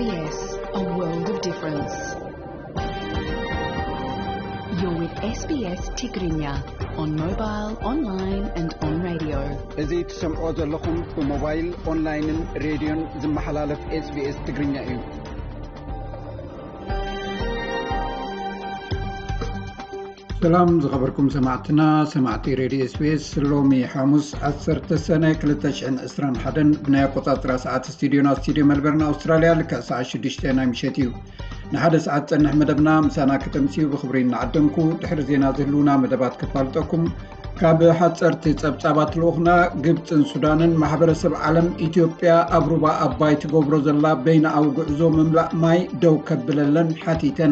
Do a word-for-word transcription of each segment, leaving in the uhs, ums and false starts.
ኤስ A world of difference. You're with S B S Tigrinya on mobile, online and on radio. እዚህ ትሰምዑ ዘለኹም ብሞባይል ኦንላይንን ሬድዮን ዝመሓላለፍ ኤስ ቢ ኤስ ትግርኛ እዩ። ሰላም ዝኸበርኩም ሰማዕትና ሰማዕቲ ሬድዮ ኤስ ቢ ኤስ ሎሚ ሐሙስ ዓሰርተ ሰነ ሁለት ሺህ ዓሰርተ ሓደ ብናይ አቆጣጥራ ሰዓት ስቱዲዮና ስቱዲዮ መልበርን አውስትራሊያ ልክዕ ሰዓት ሽዱሽተ ናይ ምሸት እዩ። ንሓደ ሰዓት ፀንሕ መደብና ምሳና ከተምሲኡ ብኽብሪ እናዓደምኩ ድሕሪ ዜና ዝህልውና መደባት ከፋልጠኩም ካብ ሓፀርቲ ፀብፃባት ልኡኽና ግብፅን ሱዳንን ማሕበረሰብ ዓለም ኢትዮጵያ ኣብ ሩባ ኣባይ ትገብሮ ዘላ በይናዊ ጉዕዞ ምምላእ ማይ ደው ከብለለን ሓቲተን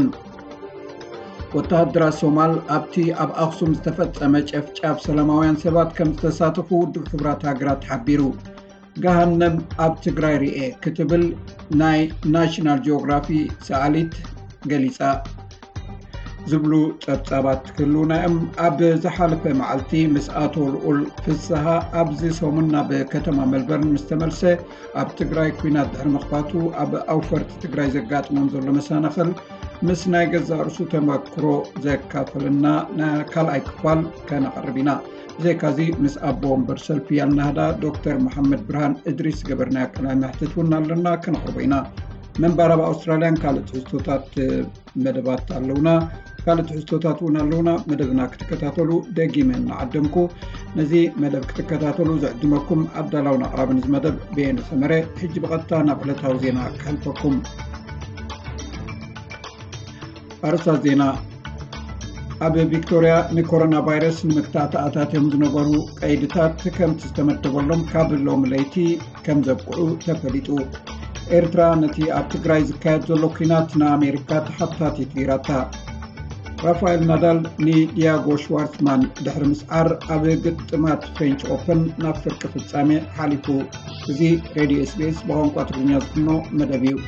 ወታደራት ሶማል ኣብቲ ኣብ ኣክሱም ዝተፈፀመ ጨፍጫፍ ሰላማውያን ሰባት ከም ዝተሳተፉ ውድብ ሕብራት ሃገራት ሓቢሩ ገሃነም ኣብ ትግራይ ርኤ ክትብል ናይ ናሽናል ጂኦግራፊ ሰዓሊት ገሊፃ ዝብሉ ፀብፃባት ክህልውና እዮም። ኣብ ዝሓለፈ መዓልቲ ምስ ኣቶ ልኡል ፍስሓ ኣብዚ ሰሙን ናብ ከተማ መልበርን ምስ ተመልሰ ኣብ ትግራይ ኩናት ድሕሪ ምኽፋቱ ኣብ ኣውፈርቲ ትግራይ ዘጋጥሞም ዘሎ መሰናኽል ምስ ናይ ገዛ ርእሱ ተመክሮ ዘካፈልና ካልኣይ ክፋል ከነቕርብ ኢና። ብዘይካዚ ምስ ኣቦ ወንበር ሰልፊ ኣልናህዳ ዶክተር መሐመድ ብርሃን እድሪስ ገበርና ቀናይ መሕተት እውን ኣለና ከነቕርብ ኢና። መንባር ኣብ ኣውስትራልያን ካልእ ትሕዝቶታት መደባት ኣለውና ካልእ ትሕዝቶታት እውን ኣለውና። መደብና ክትከታተሉ ደጊመ እናዓደምኩ ነዚ መደብ ክትከታተሉ ዘዕድመኩም ኣዳላውን ኣቕራብን እዚ መደብ ብየነ ሰመረ ሕጂ ብቐጥታ ናብ ዕለታዊ ዜና ክሕልፈኩም። ኣርስታት ዜና ኣብ ቪክቶሪያ ንኮሮና ቫይረስ ንምክታእ ተኣታትዮም ዝነበሩ ቀይድታት ከምቲ ዝተመደበሎም ካብ ሎሚ ለይቲ ከም ዘብቅዑ ተፈሊጡ። ኤርትራ ነቲ ኣብ ትግራይ ዝካየድ ዘሎ ኩናት ንኣሜሪካ ተሓታቲት ገይራታ። ራፋኤል ናዳል ንዲያጎ ሽዋርትማን ድሕሪ ምስዓር ኣብ ግጥማት ፍሬንች ኦፕን ናብ ፍርቂ ፍጻሜ ሓሊፉ። እዚ ሬድዮ ኤስ ቢ ኤስ ብቋንቋ ትግርኛ ዝፍኖ መደብ እዩ።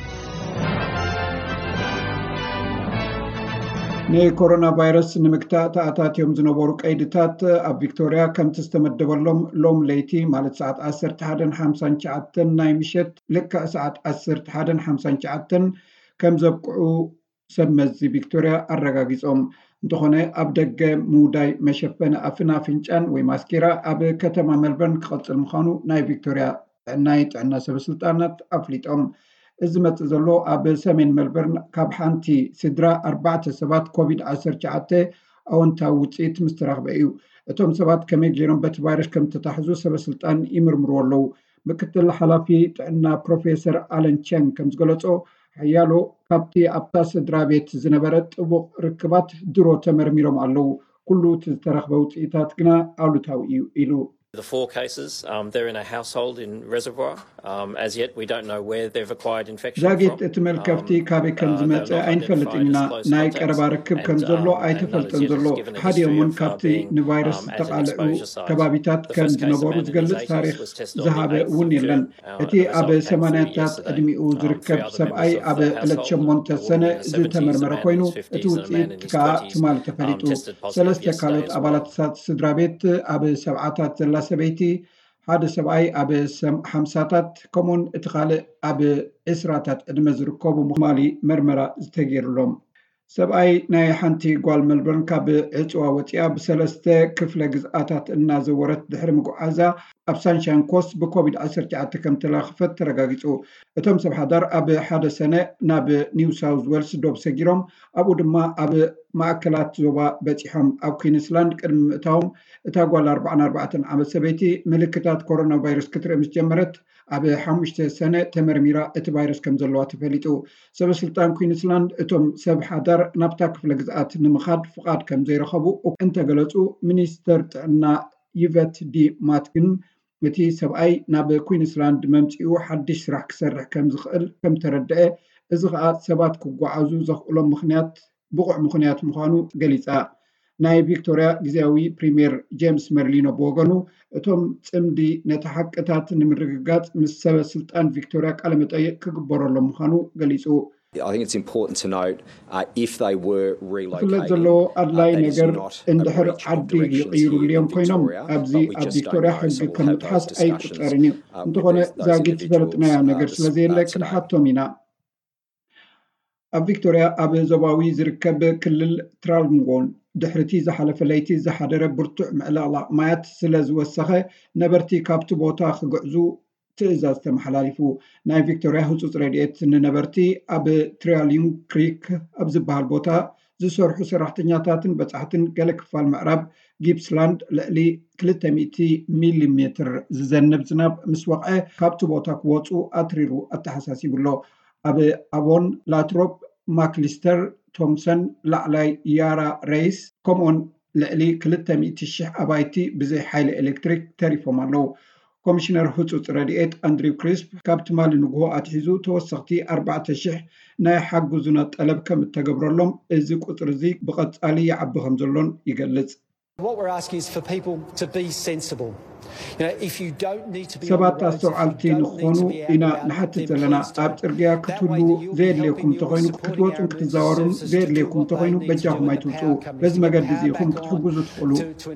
ንኮሮና ቫይረስ ንምክታእ ተኣታትዮም ዝነበሩ ቀይድታት ኣብ ቪክቶሪያ ከምቲ ዝተመደበሎም ሎም ለይቲ ማለት ሰዓት ዓሰርተ ሓደ ሓምሳን ሸውዓተን ናይ ምሸት ልክዕ ሰዓት ዓሰርተ ሓደ ሓምሳን ሸውዓተን ከም ዘብቅዑ ሰብ መዚ ቪክቶሪያ ኣረጋጊፆም። እንተኾነ ኣብ ደገ ምውዳይ መሸፈኒ ኣፍን ኣፍንጫን ወይ ማስኬራ ኣብ ከተማ መልበርን ክቐፅል ምዃኑ ናይ ቪክቶሪያ ናይ ጥዕና ሰበስልጣናት ኣፍሊጦም። እዚ መፅእ ዘሎ ኣብ ሰሜን መልበርን ካብ ሓንቲ ስድራ ኣርባዕተ ሰባት ኮቪድ ዓሰርተ ሸውዓተ ኣወንታዊ ውፅኢት ምስ ተረኽበ እዩ። እቶም ሰባት ከመይ ገይሮም በቲ ቫይረስ ከም ዝተታሕዙ ሰበስልጣን ይምርምሩ ኣለዉ። ምክትል ሓላፊ ጥዕና ፕሮፌሰር ኣለን ቸን ከም ዝገለጾ ሓያሎ ካብቲ ኣብታ ስድራ ቤት ዝነበረ ጥቡቕ ርክባት ድሮ ተመርሚሮም ኣለዉ። ኩሉ እቲ ዝተረኽበ ውፅኢታት ግና ኣሉታዊ እዩ ኢሉ። The four cases, um, they're in a household in Reservoir. Um, as yet, we don't know where they've acquired infection زاجت from. اتمل كفتي كابي كم زمت أين فلتنا نايك أربع ركب كم زلوا أي تفلتن زلوا حد يومون كفتي نفيروس تقلعوا كبابيتات كم زنبورز جلس تاريخ ذهب ونيلن أتي أب سمانات أدمي وزركب سبعي أب لتشمون تسنة زت مرمر كوينو توتيت كا تمال تفلتو ثلاثة كالوت أبالات سات سدرابيت أب سبعات سبيتي هذا سبعي أب حمساتات كمون اتخالق أب إسراتات ادمزركوب مخمالي مرمرة تغير لهم سبعي ناي حنتي قوال ملبرن كاب عطوا وطيا بسلسته كفله جزئاتات النازورت دحر مقعزة أب سانشان كوست بكوفيد عشرة كم تلاخفت ترغاغيصو اتم سب حضر أب حدا سنة ناب نيو ساوث ويلز دوب سجيروم أبو دما أب ማእከላት ዞባ በፂሖም ኣብ ኩዊንስላንድ ቅድሚ ምእታዎም እታ ጓል ኣርባዕን ኣርባዕተን ዓመት ሰበይቲ ምልክታት ኮሮና ቫይረስ ክትርኢ ምስ ጀመረት ኣብ ሓሙሽተ ሰነ ተመርሚራ እቲ ቫይረስ ከም ዘለዋ ተፈሊጡ። ሰበስልጣን ኩዊንስላንድ እቶም ሰብ ሓዳር ናብታ ክፍለ ግዝኣት ንምኻድ ፍቃድ ከም ዘይረኸቡ እንተገለጹ ሚኒስተር ጥዕና ይቨት ዲ ማትግን እቲ ሰብኣይ ናብ ኩዊንስላንድ መምፂኡ ሓድሽ ስራሕ ክሰርሕ ከም ዝኽእል ከም ተረድአ እዚ ከዓ ሰባት ክጓዓዙ ዘኽእሎም ምኽንያት ብቑዕ ምኽንያት ምዃኑ ገሊፃ። ናይ ቪክቶሪያ ግዚያዊ ፕሪምየር ጄምስ መርሊኖ ብወገኑ እቶም ፅምዲ ነቲ ሓቅታት ንምርግጋፅ ምስ ሰበስልጣን ቪክቶሪያ ቃለ መጠይቅ ክግበረሎም ምዃኑ ገሊፁ። I think it's important to note uh, if they were relocated ዘሎ ኣድላይ ነገር እንድሕር ዓዲ ይቕይሩ ልዮም ኮይኖም ኣብዚ ኣብ ቪክቶሪያ ሕጊ ከም ምጥሓስ ኣይቁፀርን እዩ። እንተኾነ ዛጊት ዝፈለጥናዮ ነገር ስለዘየለ ክንሓቶም ኢና። ኣብ ቪክቶርያ ኣብ ዞባዊ ዝርከብ ክልል ትራንጎን ድሕርቲ ዝሓለፈ ለይቲ ዝሓደረ ብርቱዕ ምዕልቕላቕ ማያት ስለ ዝወሰኸ ነበርቲ ካብቲ ቦታ ክግዕዙ ትእዛዝ ተመሓላሊፉ። ናይ ቪክቶርያ ህፁፅ ረድኤት ንነበርቲ ኣብ ትራሊንግ ክሪክ ኣብ ዝበሃል ቦታ ዝሰርሑ ሰራሕተኛታትን በጻሕትን ገለ ክፋል ምዕራብ ጊፕስላንድ ልዕሊ ክልተ ሚእቲ ሚሊሜትር ዝዘንብ ዝናብ ምስ ወቕዐ ካብቲ ቦታ ክወፁ ኣትሪሩ ኣተሓሳሲቡሎ። ኣብ ኣቦን ላትሮፕ ማክሊስተር ቶምሰን ላዕላይ ያራ ሬይስ ከምኡን ልዕሊ ክልተ ሚእቲ ሽሕ ኣባይቲ ብዘይ ሓይሊ ኤሌክትሪክ ተሪፎም ኣለዉ። ኮሚሽነር ህፁፅ ረድኤት ኣንድሪው ክሪስፕ ካብቲ ማሊ ንግሆ ኣትሒዙ ተወሰኽቲ ኣርባዕተ ሽሕ ናይ ሓጉዝነት ጠለብ ከም እተገብረሎም እዚ ቁፅሪ እዚ ብቐጻሊ ይዓቢ ከም ዘሎን ይገልጽ። ሰባት ኣስተውዓልቲ ንኾኑ ኢና ንሓትት ዘለና። ኣብ ፅርግያ ክትህሉ ዘየድልየኩም እንተኮይኑ ክትወፁን ክትዛወሩን ዘየድልየኩም እንተኮይኑ በጃኹም ኣይትውፁ። በዚ መገዲ እዚኢኹም ክትሕግዙ ትኽእሉ።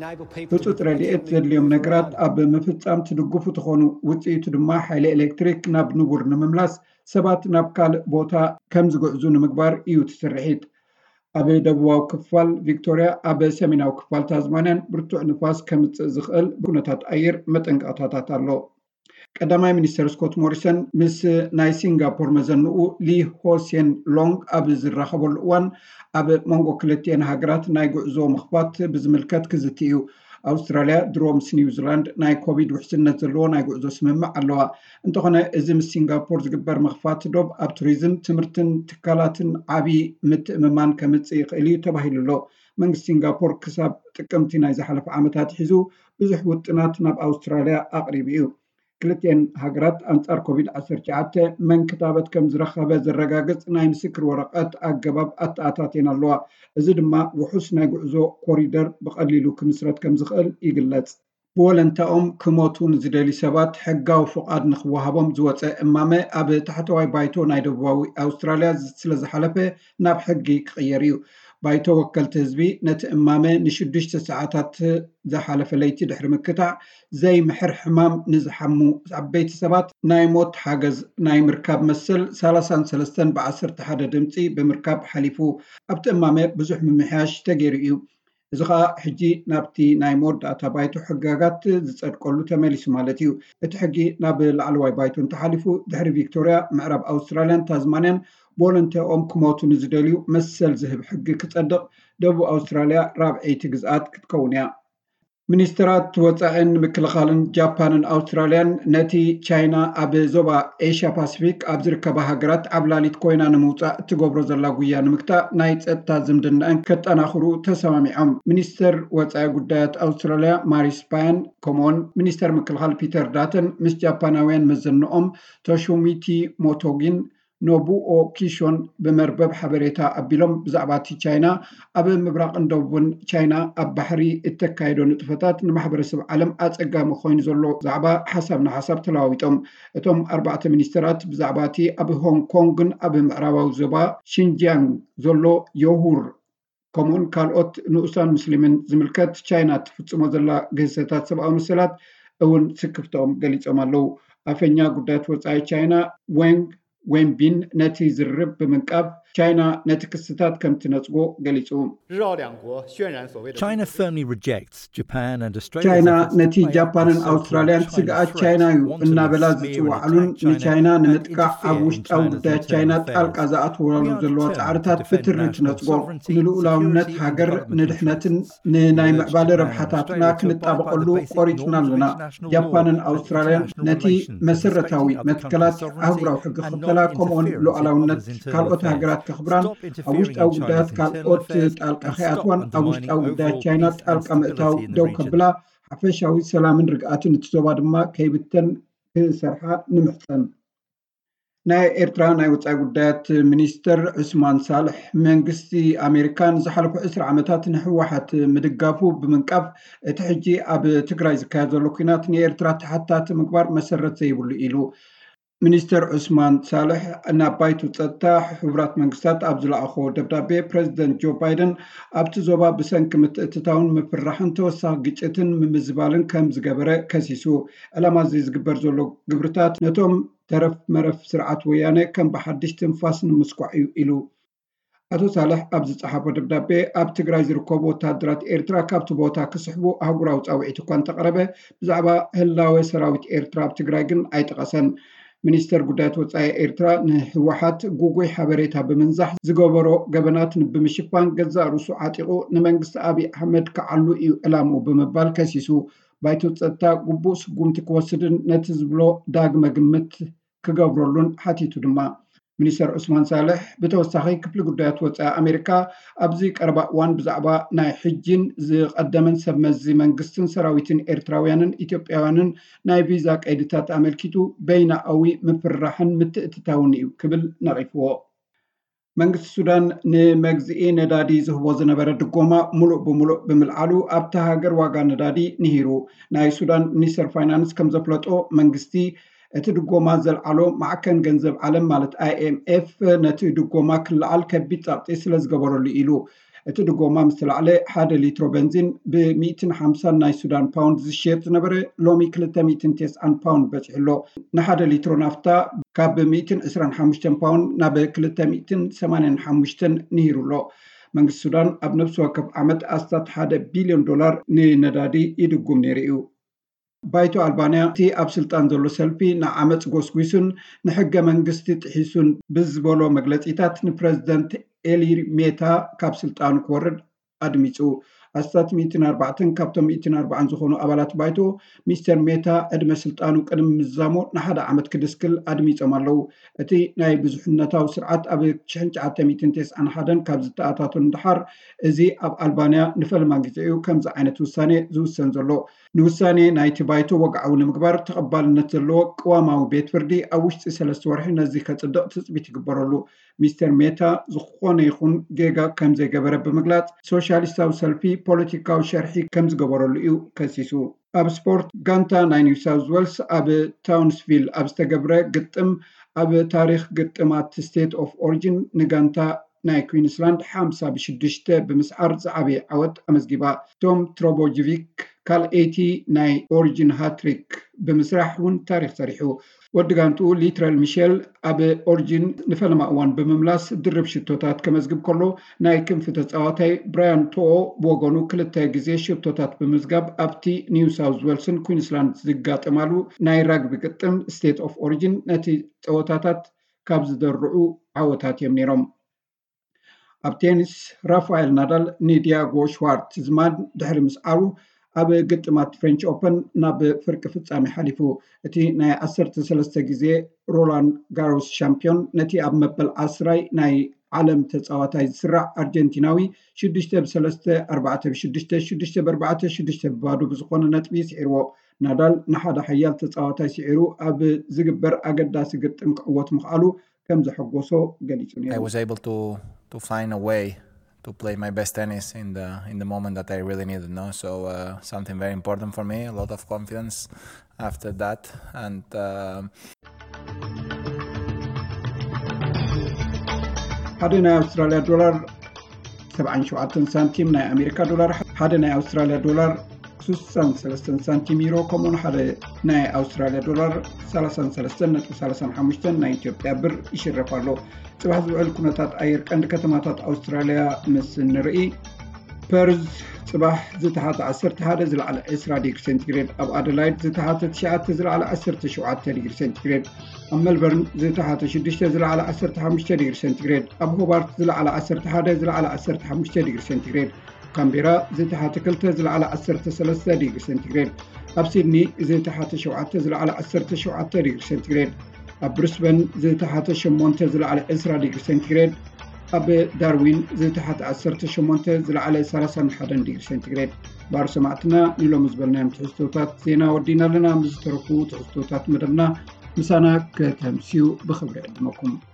ህፁፅ ረድኤት ዘድልዮም ነገራት ኣብ ምፍፃም ትድግፉ ትኾኑ፣ ውፅኢቱ ድማ ሓይሊ ኤሌክትሪክ ናብ ንቡር ንምምላስ ሰባት ናብ ካልእ ቦታ ከም ዝግዕዙ ንምግባር እዩ ትስርሒት። ኣብ ደቡባዊ ክፋል ቪክቶርያ ኣብ ሰሜናዊ ክፋል ታዝማንያን ብርቱዕ ንፋስ ከምፅእ ዝኽእል ኩነታት ኣየር መጠንቀቕታታት ኣሎ። ቀዳማይ ሚኒስተር ስኮት ሞሪሰን ምስ ናይ ሲንጋፖር መዘንኡ ሊ ሆሴን ሎንግ ኣብ ዝራኸበሉ እዋን ኣብ መንጎ ክልቲአን ሃገራት ናይ ጉዕዞ ምኽፋት ብዝምልከት ክዝቲ እዩ። ኣውስትራልያ ድሮ ምስ ኒውዚላንድ ናይ ኮቪድ ውሕስነት ዘለዎ ናይ ጉዕዞ ስምምዕ ኣለዋ። እንተኾነ እዚ ምስ ሲንጋፖር ዝግበር ምኽፋት ዶብ ኣብ ቱሪዝም ትምህርትን ትካላትን ዓብዪ ምትእምማን ከምፅእ ይኽእል እዩ ተባሂሉ ኣሎ። መንግስቲ ሲንጋፖር ክሳብ ጥቅምቲ ናይ ዝሓለፈ ዓመታት ሒዙ ብዙሕ ውጥናት ናብ ኣውስትራልያ ኣቕሪቡ እዩ። ክልቲአን ሃገራት ኣንጻር ኮቪድ ዓሰርተ ትሽዓተ መንክታበት ከም ዝረኸበ ዘረጋግፅ ናይ ምስክር ወረቐት ኣገባብ ኣተኣታትየን ኣለዋ። እዚ ድማ ውሑስ ናይ ጉዕዞ ኮሪደር ብቐሊሉ ክምስረት ከም ዝኽእል ይግለጽ። ብወለንታኦም ክሞቱ ንዝደሊ ሰባት ሕጋዊ ፍቓድ ንክወሃቦም ዝወፀ እማመ ኣብ ታሕተዋይ ባይቶ ናይ ደቡባዊ ኣውስትራልያ ስለ ዝሓለፈ ናብ ሕጊ ክቕየር እዩ። ባይቶ ወከልቲ ህዝቢ ነቲ እማመ ንሽዱሽተ ሰዓታት ዝሓለፈ ለይቲ ድሕሪ ምክታዕ ዘይምሕር ሕማም ንዝሓሙ ዓበይቲ ሰባት ናይ ሞት ሓገዝ ናይ ምርካብ መሰል ሰላሳ ሰለስተ ብዓሰርተ ሓደ ድምፂ ብምርካብ ሓሊፉ። ኣብቲ እማመ ብዙሕ ምምሕያሽ ተገይሩ እዩ። እዚ ከዓ ሕጂ ናብቲ ናይ መወዳእታ ባይቶ ሕጋጋት ዝፀድቀሉ ተመሊሱ ማለት እዩ። እቲ ሕጊ ናብ ላዕለዋይ ባይቶ እንተሓሊፉ ድሕሪ ቪክቶርያ፣ ምዕራብ ኣውስትራልያን ታዝማንያን ቦለንቲኦም ክሞቱ ንዝደልዩ መሰል ዝህብ ሕጊ ክጸድቕ ደቡብ ኣውስትራልያ ራብዐይቲ ግዝኣት ክትከውን እያ። ሚኒስትራት ወፃኢን ምክልኻልን ጃፓንን ኣውስትራልያን ነቲ ቻይና ኣብ ዞባ ኤሽያ ፓሲፊክ ኣብ ዝርከባ ሃገራት ዓብላሊት ኮይና ንምውፃእ እትገብሮ ዘላ ጉያ ንምክታእ ናይ ፀጥታ ዝምድናአን ከጠናኽሩ ተሰማሚዖም። ሚኒስተር ወፃኢ ጉዳያት ኣውስትራልያ ማሪስ ፓያን ከምኡውን ሚኒስተር ምክልኻል ፒተር ዳተን ምስ ጃፓናውያን መዘንኦም ቶሺሚቲ ሞቶጊን ኖቡኦ ኪሾን ብመርበብ ሓበሬታ ኣቢሎም ብዛዕባ እቲ ቻይና ኣብ ምብራቅን ደቡብን ቻይና ኣብ ባሕሪ እተካየዶ ንጥፈታት ንማሕበረሰብ ዓለም ኣፀጋሚ ኮይኑ ዘሎ ዛዕባ ሓሳብ ንሓሳብ ተለዋዊጦም። እቶም ኣርባዕተ ሚኒስተራት ብዛዕባ እቲ ኣብ ሆንግ ኮንግን ኣብ ምዕራባዊ ዞባ ሽንጂያንግ ዘሎ የሁር ከምኡን ካልኦት ንኡሳን ሙስሊምን ዝምልከት ቻይና ትፍፅሞ ዘላ ግህሰታት ሰብኣዊ መሰላት እውን ስክፍቶም ገሊፆም ኣለው። ኣፈኛ ጉዳያት ወፃኢ ቻይና ወንግ ዌንቢን ነቲ ዝርብ ብምንቃብ ቻይና ነቲ ክስታት ከም ትነፅጎ ገሊፁ። ቻይና ነቲ ጃፓንን ኣውስትራልያን ስግኣት ቻይና እዩ እናበላ ዝፅዋዕሉን ንቻይና ንምጥቃዕ ኣብ ውሽጣዊ ጉዳያት ቻይና ጣልቃ ዝኣትወሉ ዘለዋ ፃዕርታት ብትሪ ትነፅጎ። ንልኡላውነት ሃገር ንድሕነትን ንናይ ምዕባለ ረብሓታትና ክንጣበቀሉ ቆሪፅና ኣለና። ጃፓንን ኣውስትራልያን ነቲ መሰረታዊ መትከላት ኣህጉራዊ ሕጊ ክኽተላ ከምኡውን ሉኣላውነት ካልኦት ሃገራት ከኽብራን ኣብ ውሽጣዊ ጉዳያት ካልኦት ጣልቃ ከይኣትዋን ኣብ ውሽጣዊ ጉዳያት ቻይና ጣልቃ ምእታው ደው ከብላ ሓፈሻዊ ሰላምን ርግኣትን እትዞባ ድማ ከይብተን ክሰርሓ ንምሕፀን። ናይ ኤርትራ ናይ ወፃኢ ጉዳያት ሚኒስተር ዑስማን ሳልሕ መንግስቲ ኣሜሪካን ዝሓለፉ ዕስራ ዓመታት ንህወሓት ምድጋፉ ብምንቃፍ እቲ ሕጂ ኣብ ትግራይ ዝካየድ ዘሎ ኩናት ንኤርትራ ተሓታቲ ምግባር መሰረት ዘይብሉ ኢሉ። ሚኒስተር ዑስማን ሳልሕ ናብ ባይቶ ፀጥታ ሕቡራት መንግስታት ኣብ ዝለኣኾ ደብዳቤ ፕሬዚደንት ጆ ባይደን ኣብቲ ዞባ ብሰንኪ ምትእትታውን ምፍራሕን ተወሳኺ ግጭትን ምምዝባልን ከም ዝገበረ ከሲሱ። ዕላማ እዚ ዝግበር ዘሎ ግብርታት ነቶም ተረፍ መረፍ ስርዓት ወያነ ከም ብሓድሽ ትንፋስ ንምስኳዕ እዩ ኢሉ። አቶ ሳልሕ ኣብዚ ጸሓፎ ደብዳቤ ኣብ ትግራይ ዝርከቡ ወታደራት ኤርትራ ካብቲ ቦታ ክስሕቡ ኣህጉራዊ ጻውዒት እኳ እንተቐረበ ብዛዕባ ህላዌ ሰራዊት ኤርትራ ኣብ ትግራይ ግን ኣይጠቐሰን። ሚኒስተር ጉዳያት ወፃኢ ኤርትራ ንህወሓት ጉጉይ ሓበሬታ ብምንዛሕ ዝገበሮ ገበናት ብምሽፋን ገዛእ ርእሱ ዓጢቑ ንመንግስቲ ኣብይ ኣሕመድ ክዓሉ እዩ ዕላምኡ ብምባል ከሲሱ ባይቶ ጸጥታ ግቡእ ስጉምቲ ክወስድን ነቲ ዝብሎ ዳግመ ግምት ክገብረሉን ሓቲቱ ድማ ሚኒስተር ዑስማን ሳልሕ ብተወሳኺ ክፍሊ ጉዳያት ወፃኢ ኣሜሪካ ኣብዚ ቀረባ እዋን ብዛዕባ ናይ ሕጂን ዝቐደመን ሰብ መዚ መንግስትን ሰራዊትን ኤርትራውያንን ኢትዮጵያውያንን ናይ ቪዛ ቀይድታት ኣመልኪቱ በይናዊ ምፍራሕን ምትእትታውን እዩ ክብል ነቒፍዎ። መንግስቲ ሱዳን ንመግዝኢ ነዳዲ ዝህቦ ዝነበረ ድጎማ ሙሉእ ብምሉእ ብምልዓሉ ኣብታ ሃገር ዋጋ ነዳዲ ንሂሩ። ናይ ሱዳን ሚኒስተር ፋይናንስ ከም ዘፍለጦ መንግስቲ እቲ ድጎማ ዘልዓሎ ማዕከን ገንዘብ ዓለም ማለት አይ ኤም ኤፍ ነቲ ድጎማ ክልዓል ከቢድ ጻብጢ ስለ ዝገበረሉ ኢሉ እቲ ድጎማ ምስ ተላዕለ ሓደ ሊትሮ ቤንዚን ብ150 ናይ ሱዳን ፓውንድ ዝሽየጥ ዝነበረ ሎሚ ክልተ ሚእትን ተስዓን ፓውንድ በፂሕሎ ንሓደ ሊትሮ ናፍታ ካብ ሚእትን ዕስራን ሓሙሽተን ፓውንድ ናብ ክልተ ሚእትን ሰማንያን ሓሙሽተን ንሂሩሎ። መንግስቲ ሱዳን ኣብ ነፍሲ ወከፍ ዓመት ኣስታት ሓደ ቢልዮን ዶላር ንነዳዲ ይድጉም ነይሩ እዩ። ባይቶ ኣልባንያ እቲ ኣብ ስልጣን ዘሎ ሰልፊ ንዓመፅ ጎስጉሱን ንሕገ መንግስቲ ጥሒሱን ብዝበሎ መግለፂታት ንፕረዚደንት ኤሊር ሜታ ካብ ስልጣኑ ክወርድ ኣድሚፁ። ኣስታት ሚእትን ኣርባዕተን ካብቶም ሚእትን ኣርባዓን ዝኾኑ ኣባላት ባይቶ ሚስተር ሜታ ዕድመ ስልጣኑ ቅድሚ ምዛሞ ንሓደ ዓመት ክድስክል ኣድሚፆም ኣለው። እቲ ናይ ብዙሕነታዊ ስርዓት ኣብ ሽሕን ሸዓተ ሚእትን ተስዓን ሓደን ካብ ዝተኣታቶ እንድሓር እዚ ኣብ ኣልባንያ ንፈልማ ግዜ እዩ ከምዚ ዓይነት ውሳኔ ዝውሰን ዘሎ። ንውሳኔ ናይቲ ባይቶ ወግዓዊ ንምግባር ተቐባልነት ዘለዎ ቅዋማዊ ቤት ፍርዲ ኣብ ውሽጢ ሰለስተ ወርሒ ነዚ ከጽድቕ ትፅቢት ይግበረሉ። ሚስተር ሜታ ዝኾነ ይኹን ጌጋ ከም ዘይገበረ ብምግላጽ ሶሻሊስታዊ ሰልፊ ፖለቲካዊ ሸርሒ ከም ዝገበረሉ እዩ ከሲሱ። ኣብ ስፖርት ጋንታ ናይ ኒው ሳውዝ ዌልስ ኣብ ታውንስቪል ኣብ ዝተገብረ ግጥም ኣብ ታሪክ ግጥማት ስቴት ኦፍ ኦሪጂን ንጋንታ ናይ ኩዊንስላንድ ሓምሳ ብሽዱሽተ ብምስዓር ዝዓበየ ዓወት ኣመዝጊባ። ቶም ትሮቦጅቪክ ካልአይቲ ናይ ኦሪጂን ሃትሪክ ብምስራሕ እውን ታሪክ ሰሪሑ። ወዲ ጋንትኡ ሊትራል ሚሼል ኣብ ኦሪጂን ንፈለማ እዋን ብምምላስ ድርብ ሽቶታት ከመዝግብ ከሎ ናይ ክንፊ ተፃዋታይ ብራያን ቶኦ ብወገኑ ክልተ ግዜ ሽቶታት ብምዝጋብ ኣብቲ ኒው ሳውዝ ዌልስን ኩዊንስላንድ ዝጋጠማሉ ናይ ራግቢ ግጥም ስቴት ኦፍ ኦሪጂን ነቲ ፀወታታት ካብ ዝደርዑ ዓወታት እዮም ነይሮም። ኣብ ቴኒስ ራፋኤል ናዳል ንዲያጎ ሽዋርት ዝማን ድሕሪ ምስዓሩ ኣብ ግጥማት ፍሬንች ኦፐን ናብ ፍርቂ ፍጻሜ ሓሊፉ። እቲ ናይ ዓሰርተ ሰለስተ ግዜ ሮላንድ ጋሮስ ሻምፒዮን ነቲ ኣብ መበል ዓስራይ ናይ ዓለም ተፃዋታይ ዝስራዕ ኣርጀንቲናዊ ሽዱሽተ ብሰለስተ ኣርባዕተ ብሽዱሽተ ሽዱሽተ ብኣርባዕተ ሽዱሽተ ብባዶ ብዝኾነ ነጥቢ ስዒርዎ። ናዳል ንሓደ ሓያል ተፃዋታይ ስዒሩ ኣብ ዝግበር ኣገዳሲ ግጥም ክዕወት ምኽኣሉ ከም ዘሐጎሶ ገሊጹ ነይሩ። I was able to to find a way to play my best tennis in the in the moment that I really needed, no? So uh, something very important for me, a lot of confidence after that, and uh... ሓደ ናይ ኣውስትራልያ ዶላር ሰብዓን ሸውዓተን ሳንቲም ናይ ኣሜሪካ ዶላር ሓደ ናይ ኣውስትራልያ ዶላር ስሳን ሰለስተን ሳንቲም ዩሮ ከምኡውን ሓደ ናይ ኣውስትራልያ ዶላር ሰላሳን ሰለስተን ነጥቢ ሰላሳን ሓሙሽተን ናይ ኢትዮጵያ ብር ይሽረፍ ኣሎ። ጽባሕ ዝውዕል ኩነታት ኣየር ቀንዲ ከተማታት ኣውስትራልያ ምስ ንርኢ ፐርዝ ጽባሕ ዝተሓተ ዓሰርተ ሓደ ዝለዓለ ዕስራ ዲግሪ ሴንቲግሬድ፣ ኣብ ኣደላይድ ዝተሓተ ትሽዓተ ዝለዓለ ዓሰርተ ሸውዓተ ዲግሪ ሴንቲግሬድ፣ ኣብ መልበርን ዝተሓተ ሽዱሽተ ዝለዓለ ዓሰርተ ሓሙሽተ ዲግሪ ሴንቲግሬድ፣ ኣብ ሆባርት ዝለዓለ ዓሰርተ ሓደ ዝለዓለ ዓሰርተ ሓሙሽተ ዲግሪ ሴንቲግሬድ፣ ካምቤራ ዝተሓተ ክልተ ዝለዓለ ዓሰርተ ሰለስተ ዲግሪ ሴንቲግሬድ፣ ኣብ ሲድኒ ዝተሓተ ሸውዓተ ዝለዓለ ዓሰርተ ሸውዓተ ዲግሪ ሴንቲግሬድ፣ ኣብ ብሪስበን ዝተሓተ ሸሞንተ ዝለዓለ ዕስራ ዲግሪ ሴንቲግሬድ፣ ኣብ ዳርዊን ዝተሓተ ዓሰርተ ሸሞንተ ዝለዓለ ሰላሳን ሓደን ዲግሪ ሴንቲግሬድ። ባር ሰማዕትና ንሎም ዝበልናዮም ትሕዝቶታት ዜና ወዲና ኣለና። ምስ ዝተረፉ ትሕዝቶታት መደብና ምሳና ከተምስዩ ብኽብሪ ዕድመኩም።